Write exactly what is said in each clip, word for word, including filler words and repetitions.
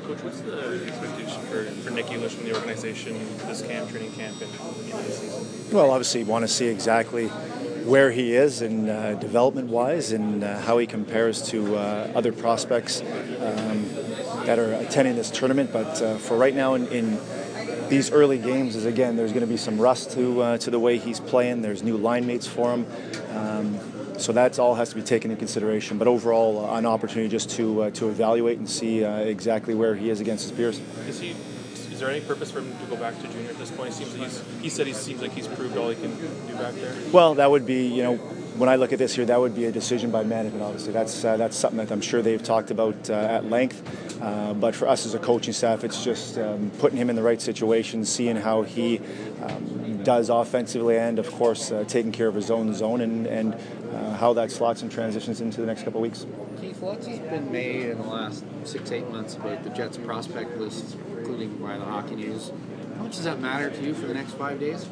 Coach, what's the expectation for, for Nick Eilish from the organization this camp, training camp, and the end of the season? Well, obviously, want to see exactly where he is in uh, development-wise and uh, how he compares to uh, other prospects um, that are attending this tournament. But uh, for right now, in, in these early games, is again, there's going to be some rust to uh, to the way he's playing. There's new line mates for him. Um, So that all has to be taken into consideration. But overall, uh, an opportunity just to uh, to evaluate and see uh, exactly where he is against his peers. Is he? Is there any purpose for him to go back to junior at this point? It seems like he's, he said he seems like he's proved all he can do back there. Well, that would be, you know, when I look at this here, that would be a decision by management. Obviously, that's uh, that's something that I'm sure they've talked about uh, at length. Uh, but for us as a coaching staff, it's just um, putting him in the right situation, seeing how he um, does offensively, and of course uh, taking care of his own zone, and and uh, how that slots and transitions into the next couple of weeks. Keith, lots has been made in the last six, eight months about the Jets prospect list, including by the Hockey News. How much does that matter to you for the next five days?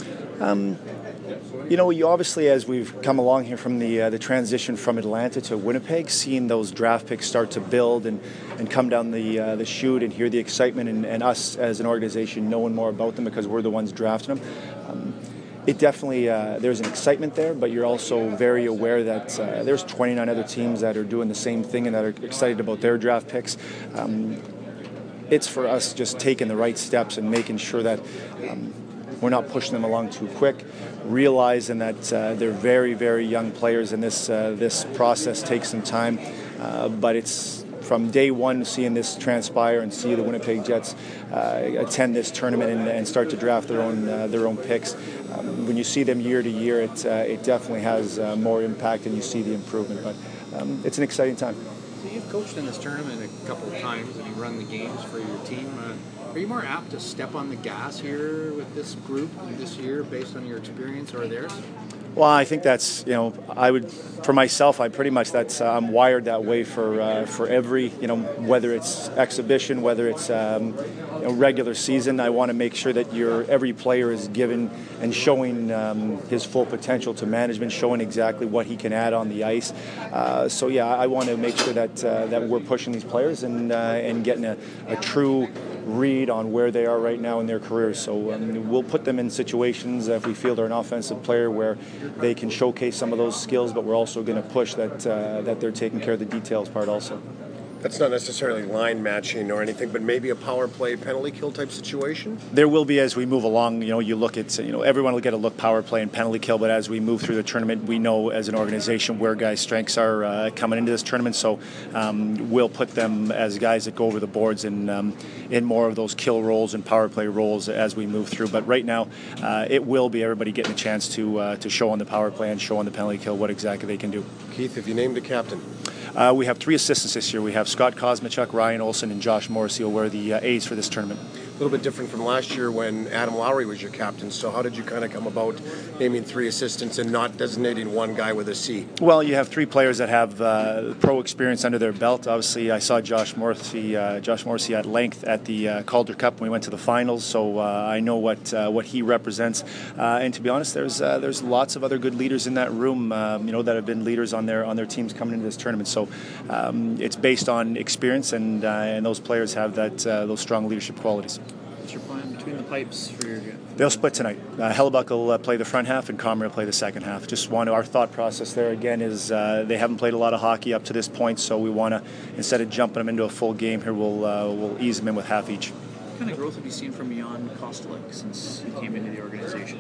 Um, you know, you obviously, as we've come along here from the uh, the transition from Atlanta to Winnipeg, seeing those draft picks start to build and, and come down the uh, the chute, and hear the excitement, and, and us as an organization knowing more about them because we're the ones drafting them. Um, It definitely, uh, there's an excitement there, but you're also very aware that uh, there's twenty-nine other teams that are doing the same thing and that are excited about their draft picks. Um, it's for us just taking the right steps and making sure that um, we're not pushing them along too quick, realizing that uh, they're very, very young players, and this uh, this process takes some time. Uh, but it's from day one, seeing this transpire and see the Winnipeg Jets uh, attend this tournament and, and start to draft their own uh, their own picks. Um, when you see them year to year, it uh, it definitely has uh, more impact, and you see the improvement. But um, it's an exciting time. So you've coached in this tournament a couple of times, and you run the games for your team. Uh, are you more apt to step on the gas here with this group this year, based on your experience or theirs? Well, I think that's, you know, I would, for myself, I pretty much, that's, uh, I'm wired that way for uh, for every, you know, whether it's exhibition, whether it's um, you know, regular season. I want to make sure that your every player is given and showing um, his full potential to management, showing exactly what he can add on the ice. Uh, so yeah, I want to make sure that uh, that we're pushing these players and uh, and getting a, a true read on where they are right now in their careers. So um, we'll put them in situations if we feel they're an offensive player where they can showcase some of those skills, but we're also going to push that uh, that they're taking care of the details part also. That's not necessarily line matching or anything, but maybe a power play penalty kill type situation? There will be as we move along. You know, you look at, you know, everyone will get a look power play and penalty kill, but as we move through the tournament, we know as an organization where guys' strengths are uh, coming into this tournament. So um, we'll put them as guys that go over the boards and um, in more of those kill roles and power play roles as we move through. But right now, uh, it will be everybody getting a chance to uh, to show on the power play and show on the penalty kill what exactly they can do. Keith, have you named a captain? Uh, we have three assistants this year. We have Scott Kosmachuk, Ryan Olsen, and Josh Morrissey will wear the uh, A's for this tournament. A little bit different from last year when Adam Lowry was your captain. So how did you kind of come about naming three assistants and not designating one guy with a C? Well, you have three players that have uh, pro experience under their belt. Obviously, I saw Josh Morrissey, uh, Josh Morrissey at length at the uh, Calder Cup when we went to the finals. So uh, I know what uh, what he represents. Uh, and to be honest, there's uh, there's lots of other good leaders in that room. Um, you know, that have been leaders on their on their teams coming into this tournament. So um, it's based on experience, and uh, and those players have that uh, those strong leadership qualities. What's your plan between the pipes for your game? They'll split tonight. Uh, Hellebuck will uh, play the front half, and Comrie will play the second half. Just want to, our thought process there again is uh, they haven't played a lot of hockey up to this point, so we want to, instead of jumping them into a full game here, we'll uh, we'll ease them in with half each. What kind of growth have you seen from Jan Kostelic since he came into the organization?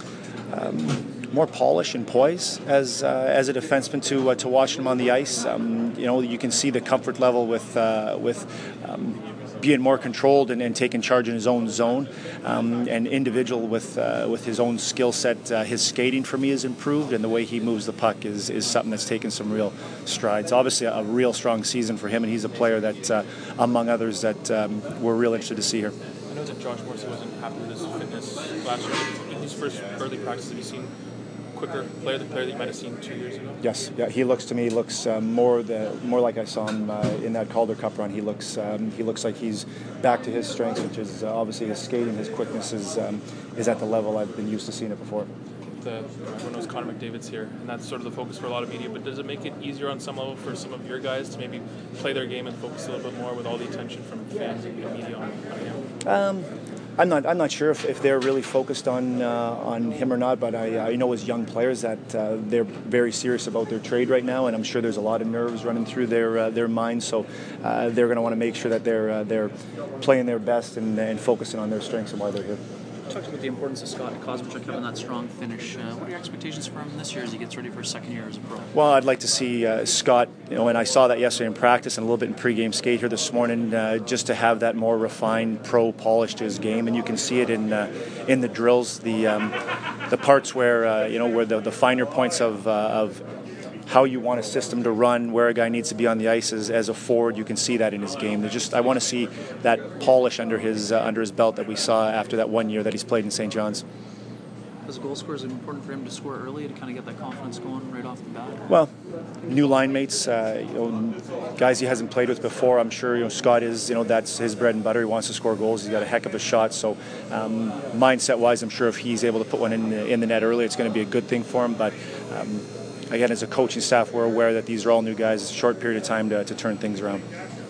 Um, more polish and poise as uh, as a defenseman to uh, to watch him on the ice. Um, you know, you can see the comfort level with uh, with. Um, being more controlled and, and taking charge in his own zone, um, and individual with uh, with his own skill set. Uh, his skating for me has improved, and the way he moves the puck is, is something that's taken some real strides. Obviously a, a real strong season for him, and he's a player that, uh, among others, that um, we're real interested to see here. I know that Josh Morrissey wasn't happy with his fitness last year. In his first early practice, have you seen quicker player, the player that you might have seen two years ago? Yes, yeah, he looks to me looks uh, more the more like I saw him uh, in that Calder Cup run. He looks um, he looks like he's back to his strengths, which is uh, obviously his skating, his quickness is um, is at the level I've been used to seeing it before. the everyone knows Connor McDavid's here, and that's sort of the focus for a lot of media. But does it make it easier on some level for some of your guys to maybe play their game and focus a little bit more with all the attention from fans and media on, on him? Um, I'm not. I'm not sure if, if they're really focused on uh, on him or not. But I, I know as young players that uh, they're very serious about their trade right now, and I'm sure there's a lot of nerves running through their uh, their minds. So uh, they're going to want to make sure that they're uh, they're playing their best and, and focusing on their strengths and why they're here. You talked about the importance of Scott Kosmachuk having that strong finish. Uh, what are your expectations for him this year as he gets ready for his second year as a pro? Well, I'd like to see uh, Scott, you know, and I saw that yesterday in practice and a little bit in pregame skate here this morning, uh, just to have that more refined pro polish to his game, and you can see it in uh, in the drills, the um, the parts where uh, you know where the, the finer points of uh, of how you want a system to run, where a guy needs to be on the ice as, as a forward. You can see that in his game. There's just I want to see that polish under his uh, under his belt that we saw after that one year that he's played in Saint John's. As a goal scorer, is it important for him to score early to kind of get that confidence going right off the bat? Well, new line mates, uh, you know, guys he hasn't played with before. I'm sure you know Scott is. You know that's his bread and butter. He wants to score goals. He's got a heck of a shot. So, um, mindset-wise, I'm sure if he's able to put one in the, in the net early, it's going to be a good thing for him. But um, again, as a coaching staff, we're aware that these are all new guys. It's a short period of time to, to turn things around.